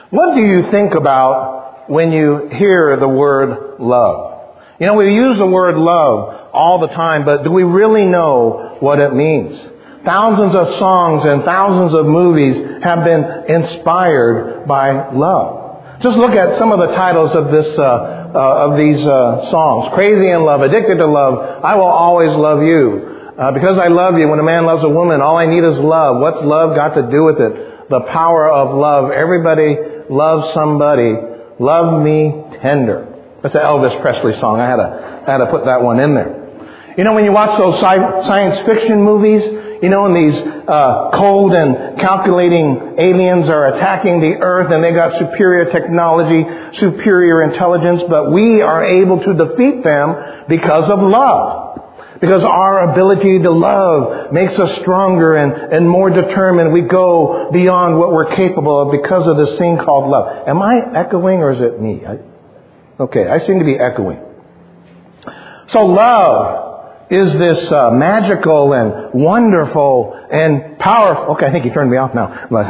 What do you think about when you hear the word love? You know, we use the word love all the time, but do we really know what it means? Thousands of songs and thousands of movies have been inspired by love. Just look at some of the titles of these songs. Crazy in Love, Addicted to Love, I Will Always Love You. Because I Love You, When a Man Loves a Woman, All I Need is Love. What's love got to do with it? The power of love. Everybody loves somebody. Love me tender. That's an Elvis Presley song. I had to put that one in there. You know, when you watch those science fiction movies, you know, and these cold and calculating aliens are attacking the earth and they got superior technology, superior intelligence, but we are able to defeat them because of love. Because our ability to love makes us stronger and more determined. We go beyond what we're capable of because of this thing called love. Am I echoing or is it me? Okay, I seem to be echoing. So love is this magical and wonderful and powerful... Okay, I think you turned me off now.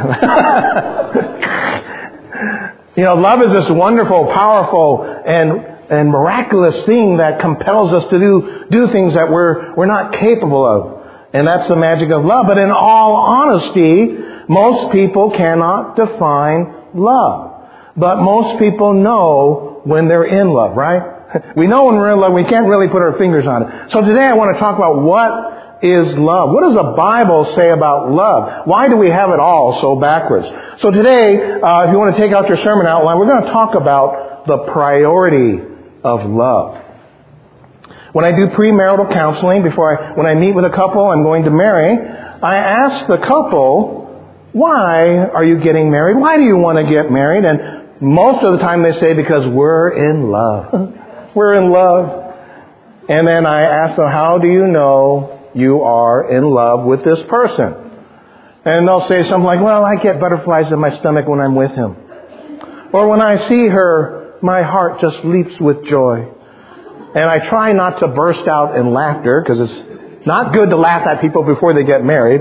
You know, love is this wonderful, powerful, and miraculous thing that compels us to do things that we're not capable of. And that's the magic of love. But in all honesty, most people cannot define love. But most people know when they're in love, right? We know when we're in love. We can't really put our fingers on it. So today I want to talk about what is love. What does the Bible say about love? Why do we have it all so backwards? So today, if you want to take out your sermon outline, we're going to talk about the priority of love. When I do premarital counseling, when I meet with a couple I'm going to marry, I ask the couple, why are you getting married? Why do you want to get married? And most of the time they say, because we're in love. We're in love. And then I ask them, how do you know you are in love with this person? And they'll say something like, well, I get butterflies in my stomach when I'm with him. Or when I see her, my heart just leaps with joy. And I try not to burst out in laughter, because it's not good to laugh at people before they get married.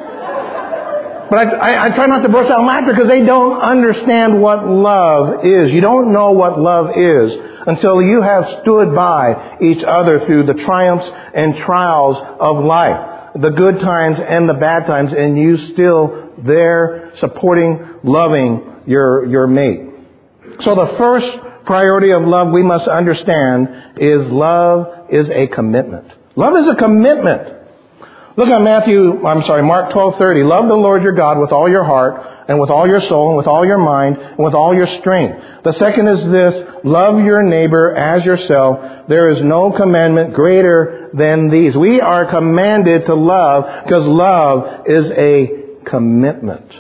But I try not to burst out in laughter because they don't understand what love is. You don't know what love is until you have stood by each other through the triumphs and trials of life, the good times and the bad times, and you still there supporting, loving your mate. So the first priority of love we must understand is love is a commitment. Love is a commitment. Look at Mark 12:30. Love the Lord your God with all your heart and with all your soul and with all your mind and with all your strength. The second is this, love your neighbor as yourself. There is no commandment greater than these. We are commanded to love because love is a commitment.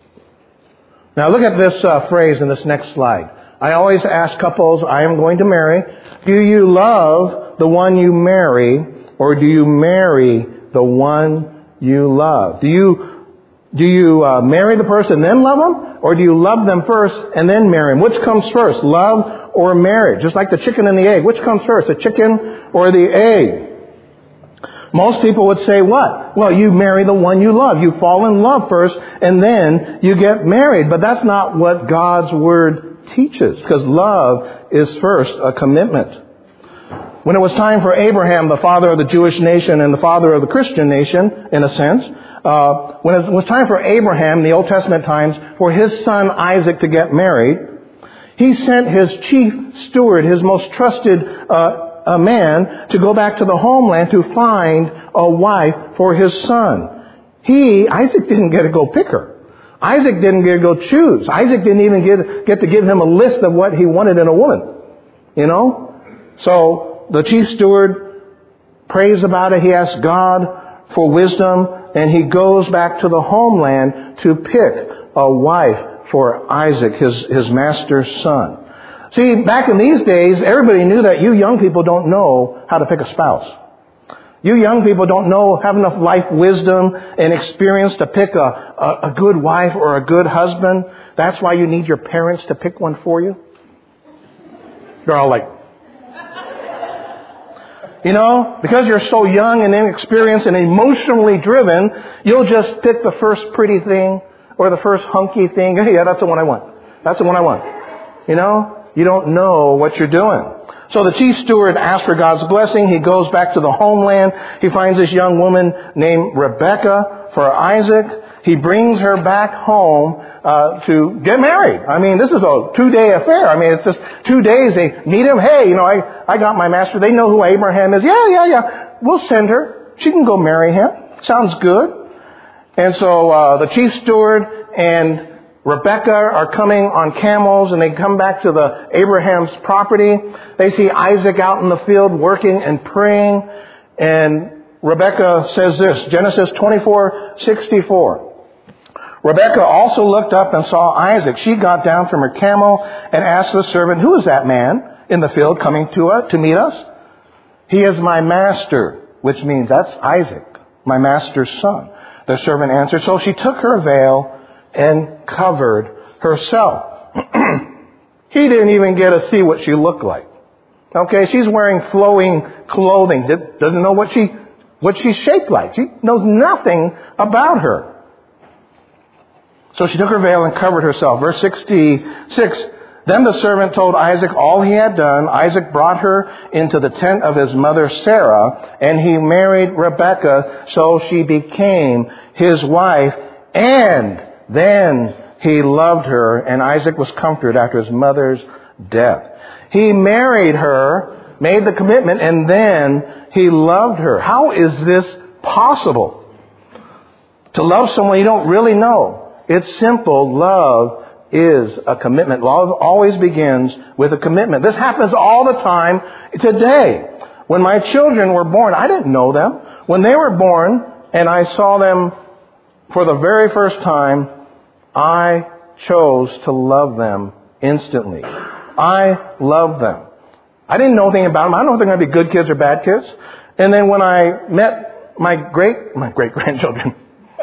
Now look at this phrase in this next slide. I always ask couples I am going to marry, do you love the one you marry or do you marry the one you love? Do you marry the person and then love them? Or do you love them first and then marry them? Which comes first, love or marriage? Just like the chicken and the egg. Which comes first, the chicken or the egg? Most people would say what? Well, you marry the one you love. You fall in love first and then you get married. But that's not what God's Word teaches, because love is first a commitment. When it was time for Abraham, the father of the Jewish nation and the father of the Christian nation, in a sense, when it was time for Abraham, in the Old Testament times, for his son Isaac to get married, he sent his chief steward, his most trusted man, to go back to the homeland to find a wife for his son. Isaac didn't get to go pick her. Isaac didn't get to go choose. Isaac didn't even get to give him a list of what he wanted in a woman. You know? So the chief steward prays about it. He asks God for wisdom, and he goes back to the homeland to pick a wife for Isaac, his master's son. See, back in these days, everybody knew that you young people don't know how to pick a spouse. You young people don't have enough life wisdom and experience to pick a good wife or a good husband. That's why you need your parents to pick one for you. They're all like, because you're so young and inexperienced and emotionally driven, you'll just pick the first pretty thing or the first hunky thing. Yeah, that's the one I want. That's the one I want. You know, you don't know what you're doing. So the chief steward asks for God's blessing. He goes back to the homeland. He finds this young woman named Rebecca for Isaac. He brings her back home to get married. I mean, this is a 2-day affair. I mean, it's just 2 days. They meet him. Hey, you know, I got my master. They know who Abraham is. Yeah. We'll send her. She can go marry him. Sounds good. And so the chief steward and Rebecca are coming on camels, and they come back to the Abraham's property. They see Isaac out in the field working and praying. And Rebecca says this, Genesis 24:64. Rebecca also looked up and saw Isaac. She got down from her camel and asked the servant, "Who is that man in the field coming to meet us?" "He is my master," which means that's Isaac, my master's son. The servant answered. So she took her veil and covered herself. He didn't even get to see what she looked like. Okay, she's wearing flowing clothing. Doesn't know what she's shaped like. She knows nothing about her. So she took her veil and covered herself. Verse 66, then the servant told Isaac all he had done. Isaac brought her into the tent of his mother Sarah, and he married Rebekah, so she became his wife, and then he loved her, and Isaac was comforted after his mother's death. He married her, made the commitment, and then he loved her. How is this possible? To love someone you don't really know. It's simple. Love is a commitment. Love always begins with a commitment. This happens all the time today. When my children were born, I didn't know them. When they were born and I saw them for the very first time, I chose to love them instantly. I loved them. I didn't know anything about them. I don't know if they're going to be good kids or bad kids. And then when I met my great-grandchildren,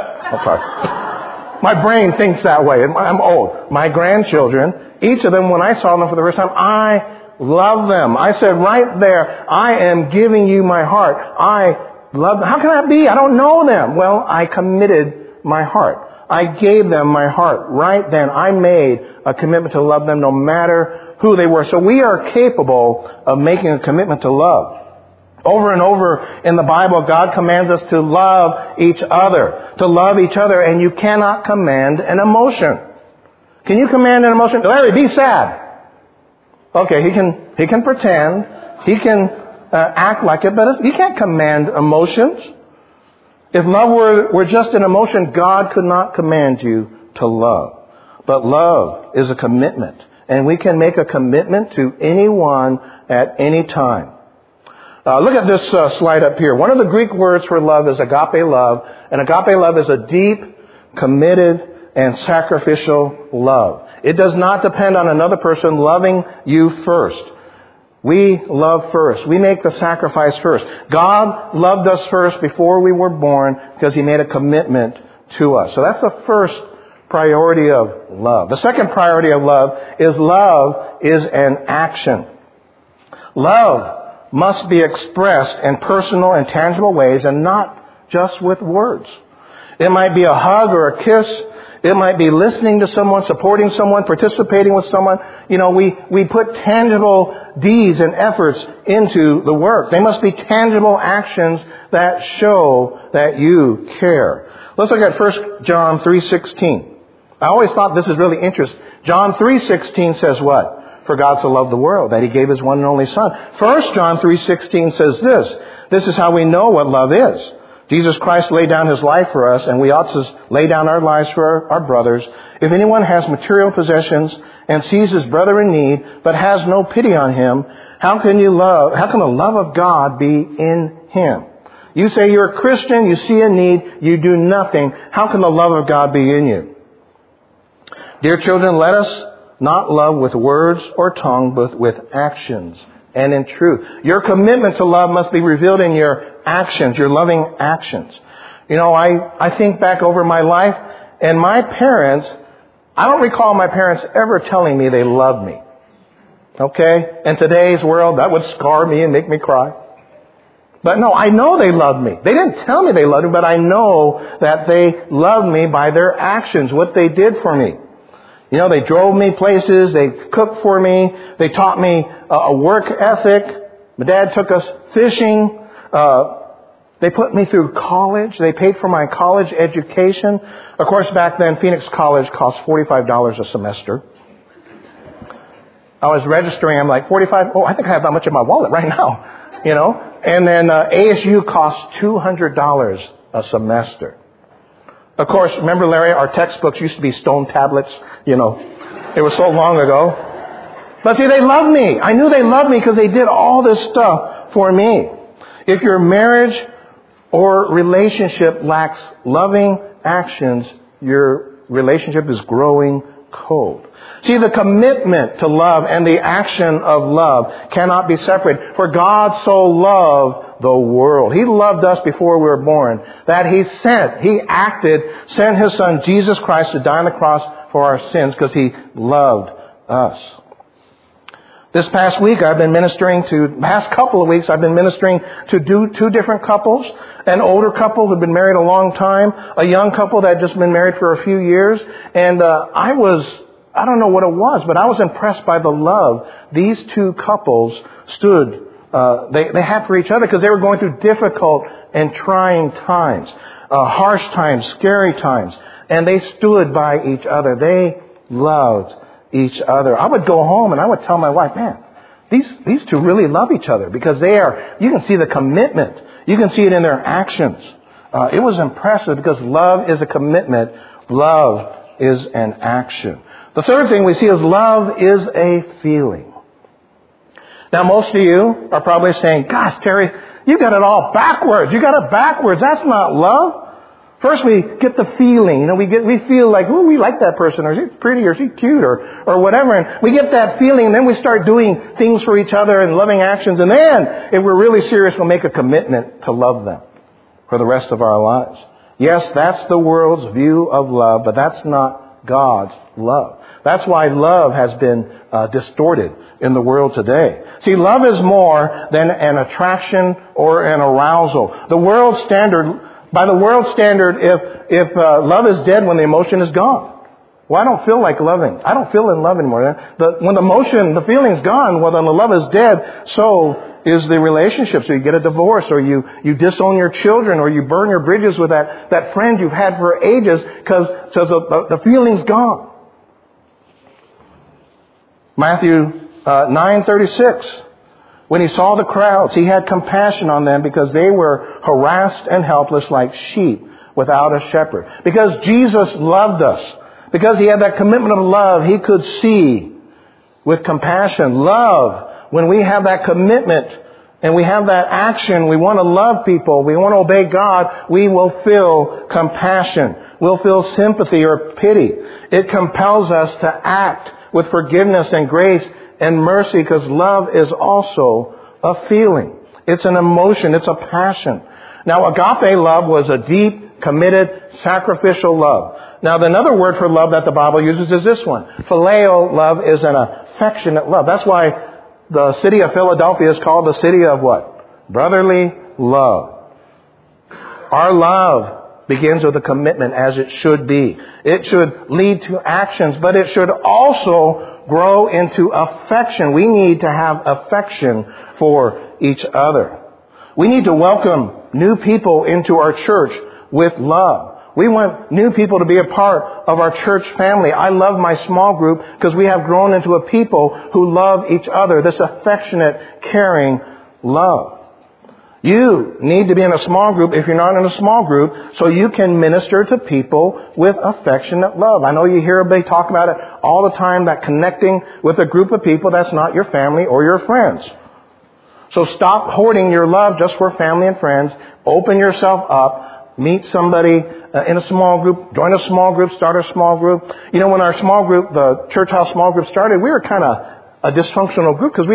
my brain thinks that way. I'm old. My grandchildren, each of them, when I saw them for the first time, I loved them. I said right there, I am giving you my heart. I love them. How can that be? I don't know them. Well, I committed my heart. I gave them my heart right then. I made a commitment to love them no matter who they were. So we are capable of making a commitment to love. Over and over in the Bible, God commands us to love each other. To love each other, and you cannot command an emotion. Can you command an emotion? Larry, be sad. Okay, he can pretend. He can act like it, but he can't command emotions. If love were just an emotion, God could not command you to love. But love is a commitment, and we can make a commitment to anyone at any time. Look at this slide up here. One of the Greek words for love is agape love. And agape love is a deep, committed, and sacrificial love. It does not depend on another person loving you first. We love first. We make the sacrifice first. God loved us first before we were born because He made a commitment to us. So that's the first priority of love. The second priority of love is an action. Love must be expressed in personal and tangible ways and not just with words. It might be a hug or a kiss. It might be listening to someone, supporting someone, participating with someone. You know, we put tangible deeds and efforts into the work. They must be tangible actions that show that you care. Let's look at 1 John 3:16. I always thought this is really interesting. John 3:16 says what? For God so loved the world that He gave His one and only Son. 1 John 3:16 says this. This is how we know what love is. Jesus Christ laid down His life for us, and we ought to lay down our lives for our brothers. If anyone has material possessions and sees his brother in need, but has no pity on him, how can the love of God be in him? You say you're a Christian, you see a need, you do nothing. How can the love of God be in you? Dear children, let us not love with words or tongue, but with actions and in truth. Your commitment to love must be revealed in your actions, your loving actions. You know, I think back over my life, and my parents, I don't recall my parents ever telling me they loved me. Okay? In today's world, that would scar me and make me cry. But no, I know they loved me. They didn't tell me they loved me, but I know that they loved me by their actions, what they did for me. You know, they drove me places. They cooked for me. They taught me a work ethic. My dad took us fishing. They put me through college. They paid for my college education. Of course, back then, Phoenix College cost $45 a semester. I was registering. I'm like, 45? Oh, I think I have that much in my wallet right now. You know? And then ASU cost $200 a semester. Of course, remember, Larry, our textbooks used to be stone tablets. You know, it was so long ago. But see, they loved me. I knew they loved me because they did all this stuff for me. If your marriage or relationship lacks loving actions, your relationship is growing cold. See, the commitment to love and the action of love cannot be separated. For God so loved the world. He loved us before we were born. That He sent His Son, Jesus Christ, to die on the cross for our sins because He loved us. This past week, past couple of weeks, I've been ministering to two different couples. An older couple who'd been married a long time, a young couple that had just been married for a few years. And I don't know what it was, but I was impressed by the love these two couples they had for each other because they were going through difficult and trying times, harsh times, scary times. And they stood by each other. They loved each other. I would go home and I would tell my wife, man, these two really love each other because you can see the commitment. You can see it in their actions. It was impressive because love is a commitment. Love is an action. The third thing we see is love is a feeling. Now, most of you are probably saying, gosh, Terry, you got it all backwards. You got it backwards. That's not love. First, we get the feeling. You know, we feel like, oh, we like that person, or she's pretty, or she's cute, or whatever. And we get that feeling, and then we start doing things for each other and loving actions. And then, if we're really serious, we'll make a commitment to love them for the rest of our lives. Yes, that's the world's view of love, but that's not God's love. That's why love has been distorted in the world today. See, love is more than an attraction or an arousal. By the world's standard, if love is dead when the emotion is gone. Well, I don't feel like loving. I don't feel in love anymore. When the feeling's gone, well, then the love is dead. So is the relationship. So you get a divorce, or you disown your children, or you burn your bridges with that friend you've had for ages because the feeling's gone. Matthew 9:36. When He saw the crowds, He had compassion on them because they were harassed and helpless like sheep without a shepherd. Because Jesus loved us, because He had that commitment of love, He could see with compassion. Love, when we have that commitment and we have that action, we want to love people, we want to obey God, we will feel compassion. We'll feel sympathy or pity. It compels us to act with forgiveness and grace and mercy, because love is also a feeling. It's an emotion. It's a passion. Now, agape love was a deep, committed, sacrificial love. Now, another word for love that the Bible uses is this one. Phileo love is an affectionate love. That's why the city of Philadelphia is called the city of what? Brotherly love. Our love begins with a commitment, as it should be. It should lead to actions, but it should also grow into affection. We need to have affection for each other. We need to welcome new people into our church with love. We want new people to be a part of our church family. I love my small group because we have grown into a people who love each other. This affectionate, caring love. You need to be in a small group if you're not in a small group, so you can minister to people with affectionate love. I know you hear everybody talk about it all the time, that connecting with a group of people that's not your family or your friends. So stop hoarding your love just for family and friends. Open yourself up. Meet somebody in a small group. Join a small group. Start a small group. You know, when our small group, the church house small group started, we were kind of a dysfunctional group because we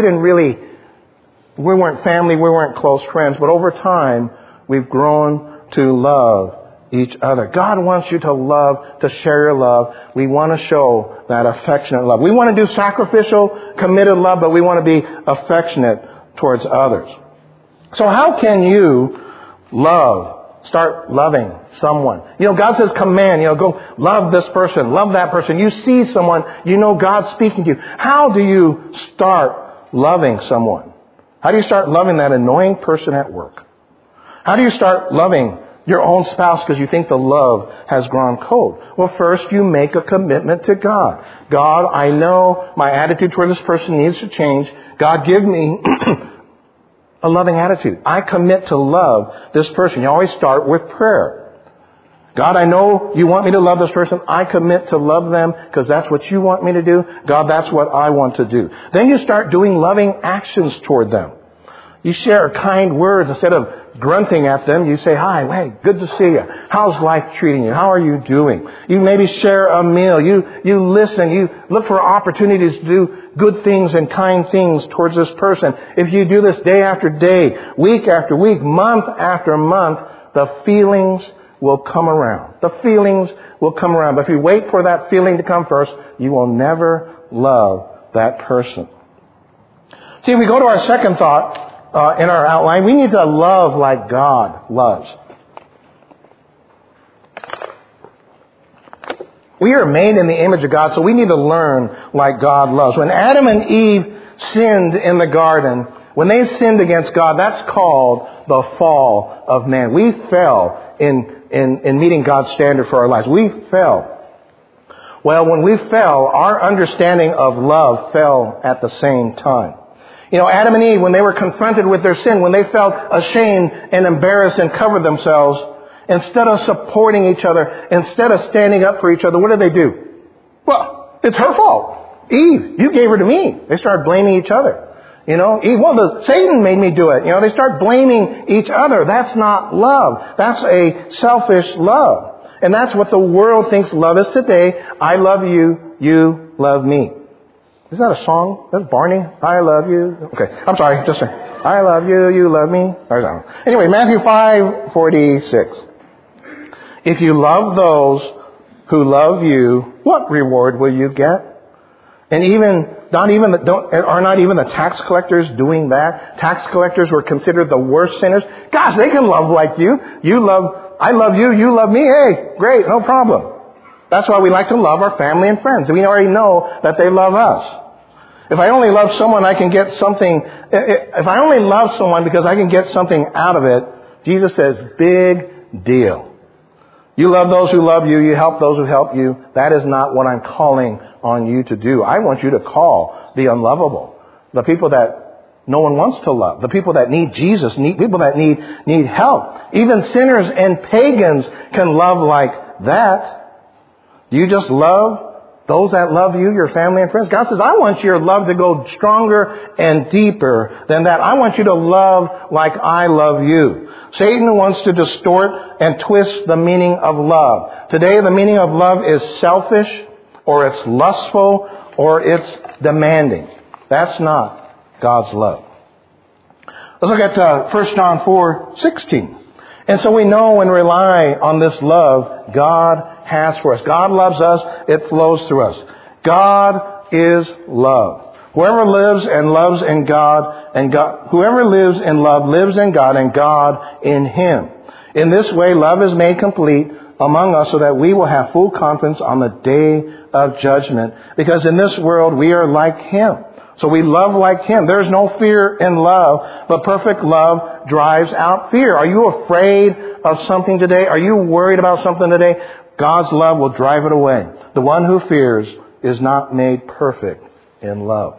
weren't family, we weren't close friends. But over time, we've grown to love each other. God wants you to love, to share your love. We want to show that affectionate love. We want to do sacrificial, committed love, but we want to be affectionate towards others. So how can you love start loving someone. God says command, go love this person, love that person. You see someone, God's speaking to you. How do you start loving someone? How do you start loving that annoying person at work? How do you start loving your own spouse because you think the love has grown cold? Well, first you make a commitment to God. God, I know my attitude toward this person needs to change. God, give me a loving attitude. I commit to love this person. You always start with prayer. God, I know you want me to love this person. I commit to love them because that's what you want me to do. God, that's what I want to do. Then you start doing loving actions toward them. You share kind words instead of grunting at them. You say, hi, hey, good to see you. How's life treating you? How are you doing? You maybe share a meal. You listen. You look for opportunities to do good things and kind things towards this person. If you do this day after day, week after week, month after month, the feelings will come around. The feelings will come around. But if you wait for that feeling to come first, you will never love that person. See, if we go to our second thought in our outline, we need to love like God loves. We are made in the image of God, so we need to learn like God loves. When Adam and Eve sinned in the garden, when they sinned against God, that's called the fall of man. We fell in meeting God's standard for our lives. We fell. Well, when we fell, our understanding of love fell at the same time. Adam and Eve, when they were confronted with their sin, when they felt ashamed and embarrassed and covered themselves, instead of supporting each other, instead of standing up for each other, what did they do? Well, it's her fault. Eve, you gave her to me. They started blaming each other. Eve, Satan made me do it. They start blaming each other. That's not love. That's a selfish love. And that's what the world thinks love is today. I love you, you love me. Is that a song? That's Barney. I love you. Okay, I'm sorry. Just I love you, you love me. Anyway, Matthew 5:46. If you love those who love you, what reward will you get? And are not even the tax collectors doing that? Tax collectors were considered the worst sinners. Gosh, they can love like you. I love you, you love me. Hey, great, no problem. That's why we like to love our family and friends. We already know that they love us. If I only love someone, I can get something. If I only love someone because I can get something out of it, Jesus says, big deal. You love those who love you. You help those who help you. That is not what I'm calling on you to do. I want you to call the unlovable, the people that no one wants to love, the people that need Jesus, people that need help. Even sinners and pagans can love like that. Do you just love those that love you, your family and friends? God says, I want your love to go stronger and deeper than that. I want you to love like I love you. Satan wants to distort and twist the meaning of love. Today, the meaning of love is selfish, or it's lustful, or it's demanding. That's not God's love. Let's look at 1 John 4:16. And so we know and rely on this love God has for us. God loves us. It flows through us. God is love. Whoever lives and loves in God, whoever lives in love lives in God and God in him. In this way, love is made complete among us so that we will have full confidence on the day of judgment. Because in this world, we are like him. So we love like him. There's no fear in love, but perfect love drives out fear. Are you afraid of something today? Are you worried about something today? God's love will drive it away. The one who fears is not made perfect in love.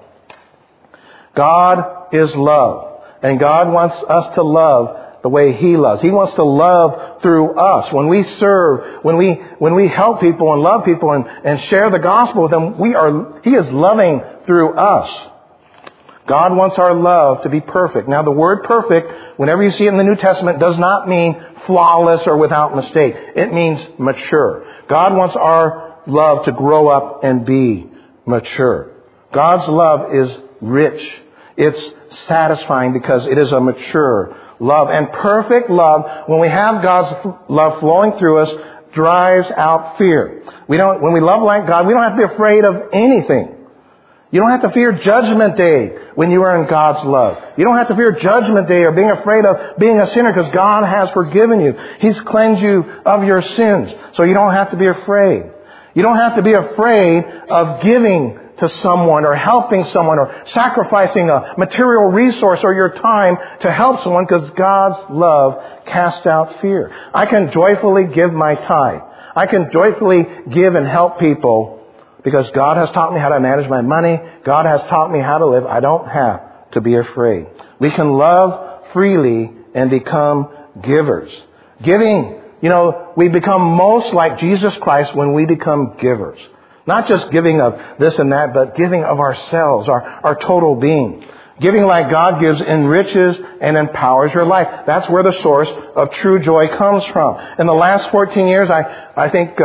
God is love, and God wants us to love the way he loves. He wants to love through us. When we serve, when we help people and love people and share the gospel with them, he is loving through us. God wants our love to be perfect. Now, the word perfect, whenever you see it in the New Testament, does not mean flawless or without mistake. It means mature. God wants our love to grow up and be mature. God's love is rich. It's satisfying because it is a mature love. And perfect love, when we have God's love flowing through us, drives out fear. When we love like God, we don't have to be afraid of anything. You don't have to fear Judgment Day when you are in God's love. You don't have to fear Judgment Day or being afraid of being a sinner because God has forgiven you. He's cleansed you of your sins. So you don't have to be afraid. You don't have to be afraid of giving to someone or helping someone or sacrificing a material resource or your time to help someone because God's love casts out fear. I can joyfully give my tithe. I can joyfully give and help people because God has taught me how to manage my money. God has taught me how to live. I don't have to be afraid. We can love freely and become givers. Giving, we become most like Jesus Christ when we become givers. Not just giving of this and that, but giving of ourselves, our total being. Giving like God gives enriches and empowers your life. That's where the source of true joy comes from. In the last 14 years, I think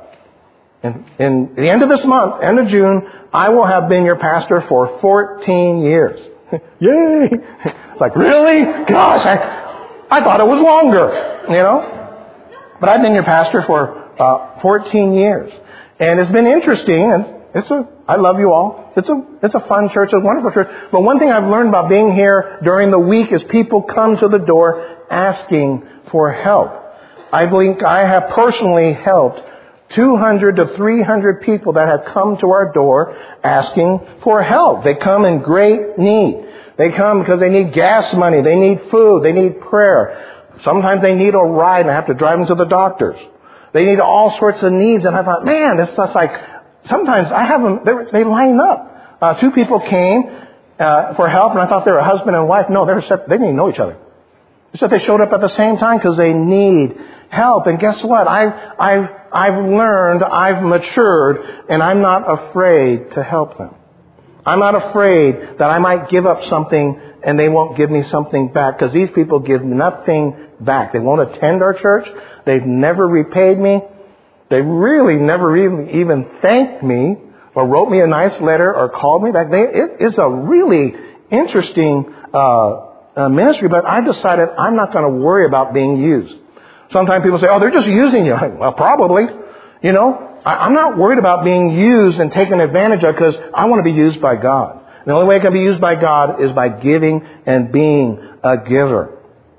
in the end of this month, end of June, I will have been your pastor for 14 years. Yay! Like, really? Gosh, I thought it was longer, But I've been your pastor for 14 years. And it's been interesting, and I love you all. It's a fun church, a wonderful church. But one thing I've learned about being here during the week is people come to the door asking for help. I believe I have personally helped 200 to 300 people that have come to our door asking for help. They come in great need. They come because they need gas money, they need food, they need prayer. Sometimes they need a ride and I have to drive them to the doctors. They need all sorts of needs. And I thought, man, it's just like, sometimes I have them, they line up. Two people came for help and I thought they were a husband and wife. No, they didn't even know each other. Except they showed up at the same time because they need help. And guess what? I've learned, I've matured, and I'm not afraid to help them. I'm not afraid that I might give up something and they won't give me something back because these people give nothing back. They won't attend our church. They've never repaid me. They really never even thanked me or wrote me a nice letter or called me back. It is a really interesting ministry, but I've decided I'm not going to worry about being used. Sometimes people say, oh, they're just using you. Well, probably. I'm not worried about being used and taken advantage of because I want to be used by God. And the only way I can be used by God is by giving and being a giver.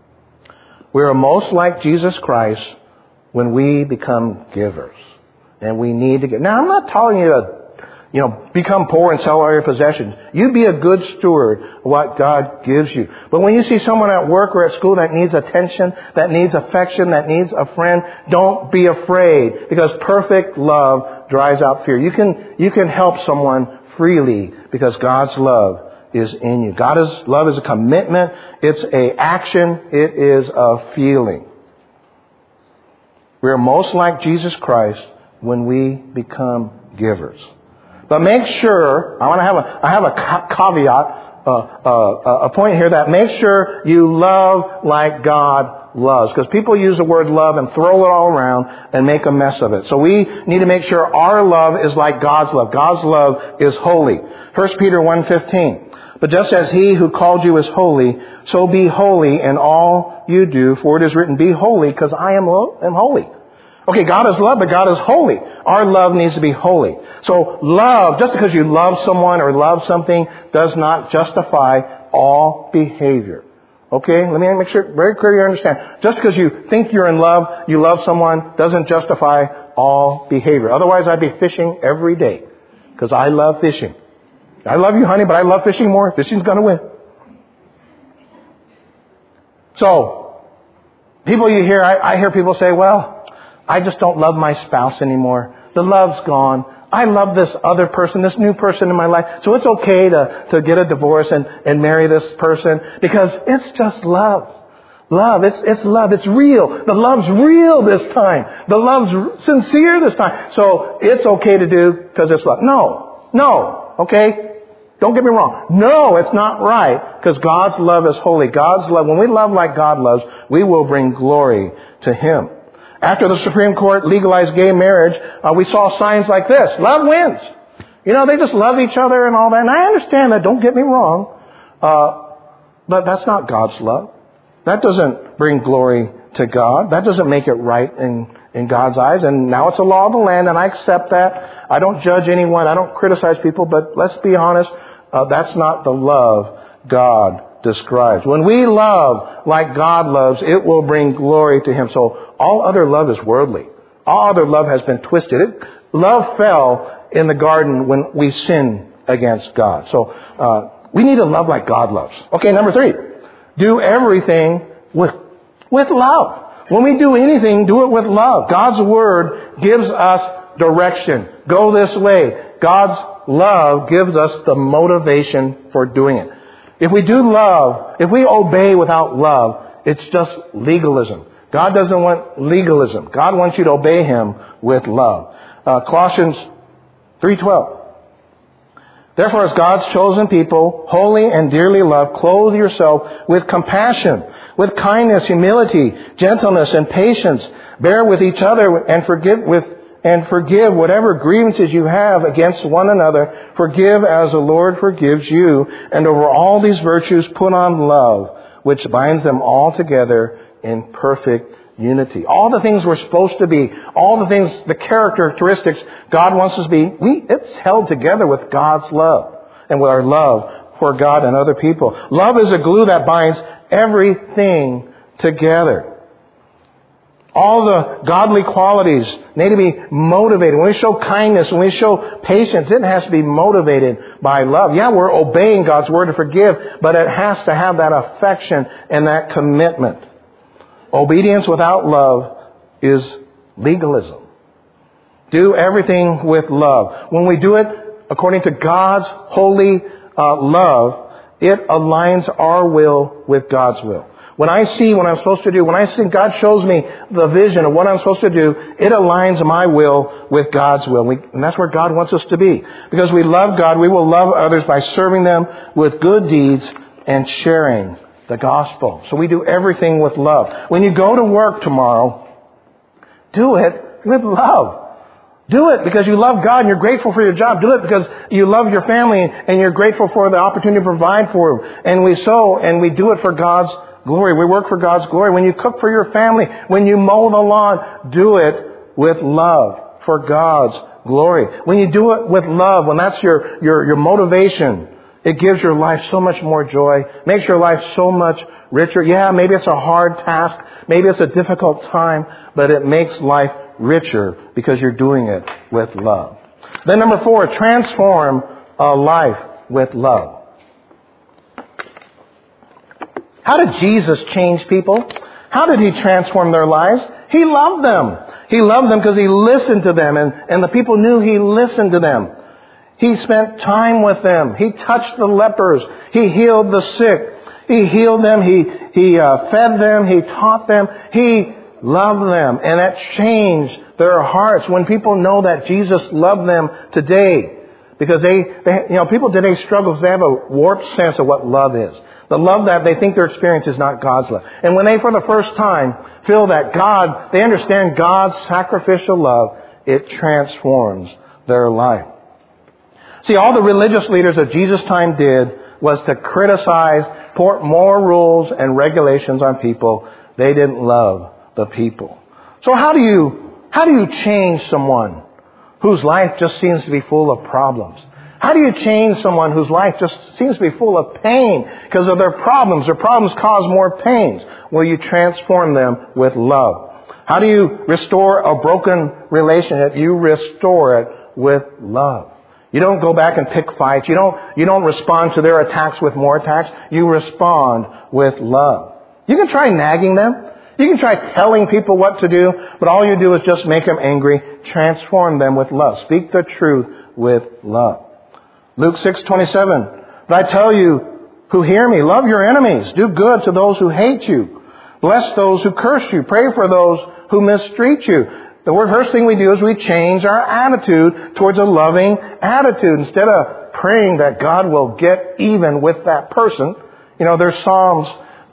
We are most like Jesus Christ when we become givers. And we need to give. Now, I'm not telling you to, become poor and sell all your possessions. You be a good steward of what God gives you. But when you see someone at work or at school that needs attention, that needs affection, that needs a friend, don't be afraid because perfect love drives out fear. You can help someone freely because God's love is in you. God's love is a commitment. It's a action. It is a feeling. We are most like Jesus Christ when we become givers. But make sure, I have a caveat, a point here that make sure you love like God loves. Because people use the word love and throw it all around and make a mess of it. So we need to make sure our love is like God's love. God's love is holy. 1 Peter 1:15. But just as He who called you is holy, so be holy in all you do. For it is written, be holy because I am holy. Okay, God is love, but God is holy. Our love needs to be holy. So love, just because you love someone or love something, does not justify all behavior. Okay, let me make sure very clear you understand. Just because you think you're in love, you love someone, doesn't justify all behavior. Otherwise, I'd be fishing every day because I love fishing. I love you, honey, but I love fishing more. Fishing's going to win. So, people you hear, I hear people say, well, I just don't love my spouse anymore. The love's gone. I love this other person, this new person in my life. So it's okay to get a divorce and marry this person because it's just love. Love, it's love. It's real. The love's real this time. The love's sincere this time. So it's okay to do because it's love. No. Okay? Don't get me wrong. No, it's not right because God's love is holy. God's love, when we love like God loves, we will bring glory to Him. After the Supreme Court legalized gay marriage, we saw signs like this. Love wins. They just love each other and all that. And I understand that. Don't get me wrong. But that's not God's love. That doesn't bring glory to God. That doesn't make it right in God's eyes. And now it's a law of the land, and I accept that. I don't judge anyone. I don't criticize people. But let's be honest, that's not the love God describes. When we love like God loves, it will bring glory to Him. So all other love is worldly. All other love has been twisted. Love fell in the garden when we sinned against God. So we need to love like God loves. Okay, number 3. Do everything with love. When we do anything, do it with love. God's Word gives us direction. Go this way. God's love gives us the motivation for doing it. If we do love, if we obey without love, it's just legalism. God doesn't want legalism. God wants you to obey Him with love. Colossians 3:12. Therefore, as God's chosen people, holy and dearly loved, clothe yourself with compassion, with kindness, humility, gentleness, and patience. Bear with each other and forgive whatever grievances you have against one another. Forgive as the Lord forgives you. And over all these virtues, put on love, which binds them all together in perfect unity. All the things we're supposed to be, all the things, the characteristics God wants us to be, it's held together with God's love and with our love for God and other people. Love is a glue that binds everything together. All the godly qualities need to be motivated. When we show kindness, when we show patience, it has to be motivated by love. Yeah, we're obeying God's Word to forgive, but it has to have that affection and that commitment. Obedience without love is legalism. Do everything with love. When we do it according to God's holy love, it aligns our will with God's will. When I see what I'm supposed to do, when I see God shows me the vision of what I'm supposed to do, it aligns my will with God's will. And that's where God wants us to be. Because we love God, we will love others by serving them with good deeds and sharing the gospel. So we do everything with love. When you go to work tomorrow, do it with love. Do it because you love God and you're grateful for your job. Do it because you love your family and you're grateful for the opportunity to provide for them. And we sow and we do it for God's glory. We work for God's glory. When you cook for your family, when you mow the lawn, do it with love for God's glory. When you do it with love, when that's your motivation, it gives your life so much more joy, makes your life so much richer. Yeah, maybe it's a hard task, maybe it's a difficult time, but it makes life richer because you're doing it with love. Then number 4, transform a life with love. How did Jesus change people? How did He transform their lives? He loved them. He loved them because He listened to them, and the people knew He listened to them. He spent time with them. He touched the lepers. He healed the sick. He healed them. He fed them. He taught them. He loved them. And that changed their hearts. When people know that Jesus loved them today, because people today struggle because they have a warped sense of what love is. The love that they think their experience is not God's love. And when they for the first time feel that they understand God's sacrificial love, it transforms their life. See, all the religious leaders of Jesus' time did was to criticize, put more rules and regulations on people. They didn't love the people. So how do you change someone whose life just seems to be full of problems? How do you change someone whose life just seems to be full of pain because of their problems? Their problems cause more pains. Well, you transform them with love. How do you restore a broken relationship? You restore it with love. You don't go back and pick fights. You don't respond to their attacks with more attacks. You respond with love. You can try nagging them. You can try telling people what to do, but all you do is just make them angry. Transform them with love. Speak the truth with love. Luke 6:27. But I tell you who hear me, love your enemies. Do good to those who hate you. Bless those who curse you. Pray for those who mistreat you. The first thing we do is we change our attitude towards a loving attitude. Instead of praying that God will get even with that person. There's Psalms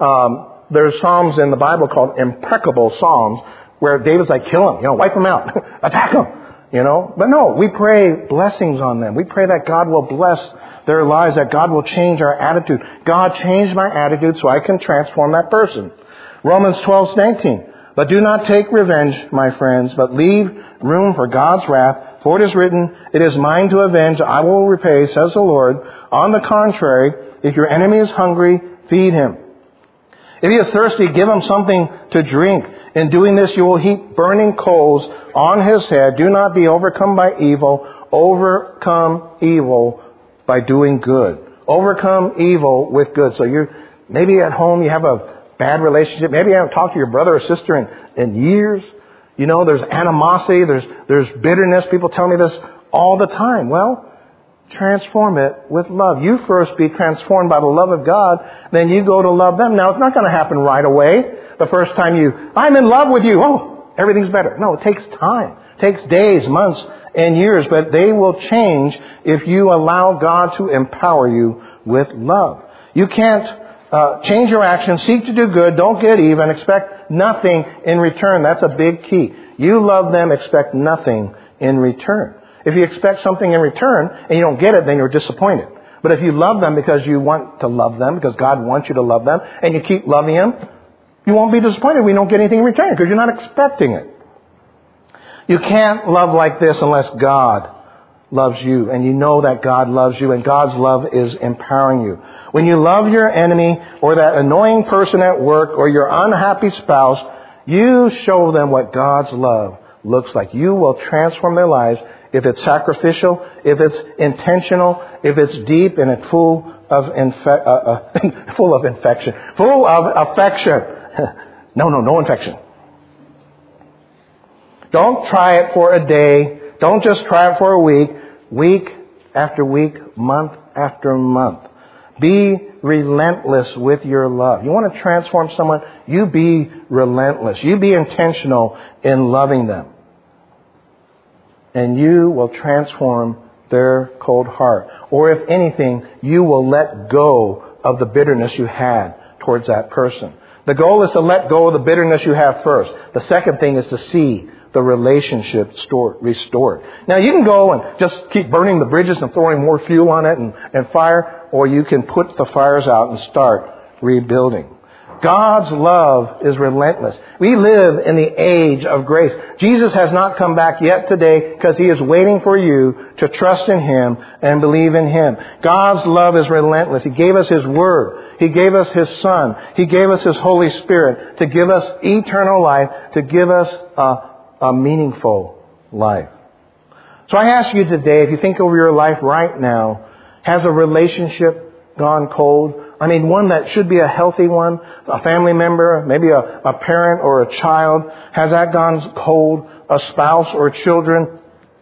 in the Bible called impregnable Psalms where David's like, kill him, wipe him out, attack him, But no, we pray blessings on them. We pray that God will bless their lives, that God will change our attitude. God, change my attitude so I can transform that person. Romans 12:19. But do not take revenge, my friends, but leave room for God's wrath. For it is written, it is mine to avenge, I will repay, says the Lord. On the contrary, if your enemy is hungry, feed him. If he is thirsty, give him something to drink. In doing this, you will heap burning coals on his head. Do not be overcome by evil. Overcome evil by doing good. Overcome evil with good. So you're maybe at home you have a bad relationship. Maybe you haven't talked to your brother or sister in years. You know, there's animosity. There's bitterness. People tell me this all the time. Well, transform it with love. You first be transformed by the love of God. Then you go to love them. Now, it's not going to happen right away. The first time I'm in love with you. Oh, everything's better. No, it takes time. It takes days, months, and years. But they will change if you allow God to empower you with love. You can't change your actions. Seek to do good. Don't get even. Expect nothing in return. That's a big key. You love them. Expect nothing in return. If you expect something in return and you don't get it, then you're disappointed. But if you love them because you want to love them, because God wants you to love them, and you keep loving them, you won't be disappointed when you don't get anything in return because you're not expecting it. You can't love like this unless God loves you, and you know that God loves you, and God's love is empowering you. When you love your enemy or that annoying person at work or your unhappy spouse, you show them what God's love looks like. You will transform their lives if it's sacrificial, if it's intentional, if it's deep and it's full of affection. No infection. Don't try it for a day. Don't just try it for a week after week, month after month. Be relentless with your love. You want to transform someone? You be relentless. You be intentional in loving them. And you will transform their cold heart. Or if anything, you will let go of the bitterness you had towards that person. The goal is to let go of the bitterness you have first. The second thing is to see the relationship restored. Now you can go and just keep burning the bridges and throwing more fuel on it and fire, or you can put the fires out and start rebuilding. God's love is relentless. We live in the age of grace. Jesus has not come back yet today because He is waiting for you to trust in Him and believe in Him. God's love is relentless. He gave us His Word. He gave us His Son. He gave us His Holy Spirit to give us eternal life, to give us a meaningful life. So I ask you today, if you think over your life right now, has a relationship gone cold? I mean, one that should be a healthy one, a family member, maybe a parent or a child. Has that gone cold? A spouse or children?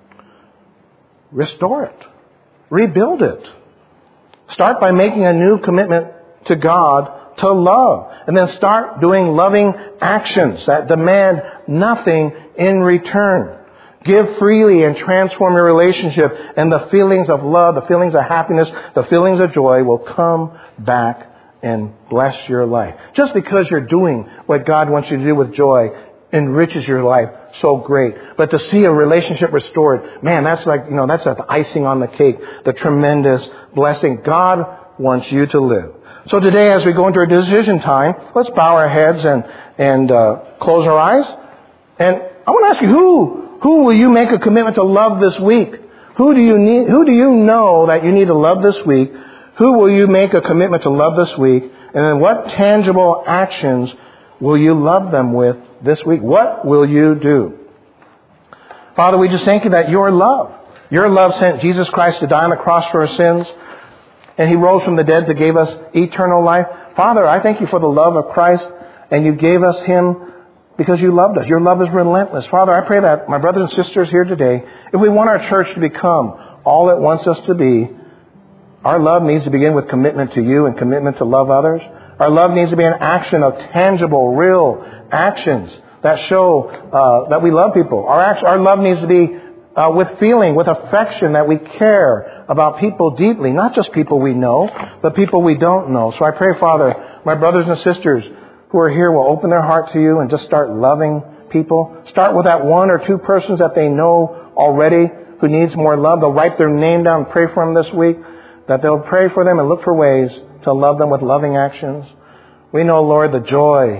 Restore it. Rebuild it. Start by making a new commitment to God to love. And then start doing loving actions that demand nothing in return. Give freely and transform your relationship, and the feelings of love, the feelings of happiness, the feelings of joy will come back and bless your life. Just because you're doing what God wants you to do with joy enriches your life so great. But to see a relationship restored, man, that's like, that's the icing on the cake, the tremendous blessing God wants you to live. So today, as we go into our decision time, let's bow our heads and close our eyes. And I want to ask you, who will you make a commitment to love this week? Who do you know that you need to love this week? Who will you make a commitment to love this week? And then what tangible actions will you love them with this week? What will you do? Father, we just thank you that your love sent Jesus Christ to die on the cross for our sins. And He rose from the dead to give us eternal life. Father, I thank you for the love of Christ. And you gave us Him because you loved us. Your love is relentless. Father, I pray that my brothers and sisters here today, if we want our church to become all it wants us to be, our love needs to begin with commitment to you and commitment to love others. Our love needs to be an action of tangible, real actions that show that we love people. Our love needs to be with feeling, with affection, that we care about people deeply, not just people we know, but people we don't know. So I pray, Father, my brothers and sisters who are here will open their heart to you and just start loving people. Start with that one or two persons that they know already who needs more love. They'll write their name down and pray for them this week, that they'll pray for them and look for ways to love them with loving actions. We know, Lord, the joy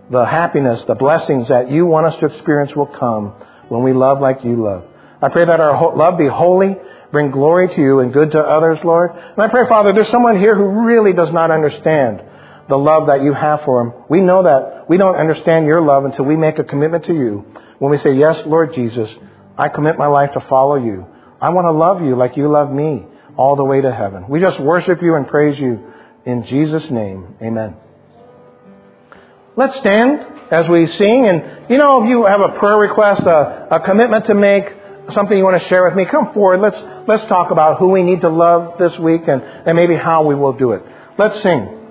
the happiness, the blessings that you want us to experience will come when we love like you love. I pray that our love be holy, bring glory to you and good to others, Lord. And I pray, Father, there's someone here who really does not understand the love that you have for them. We know that we don't understand your love until we make a commitment to you. When we say, yes, Lord Jesus, I commit my life to follow you. I want to love you like you love me all the way to heaven. We just worship you and praise you in Jesus' name. Amen. Let's stand as we sing. And, if you have a prayer request, a commitment to make, something you want to share with me, come forward. Let's talk about who we need to love this week and maybe how we will do it. Let's sing.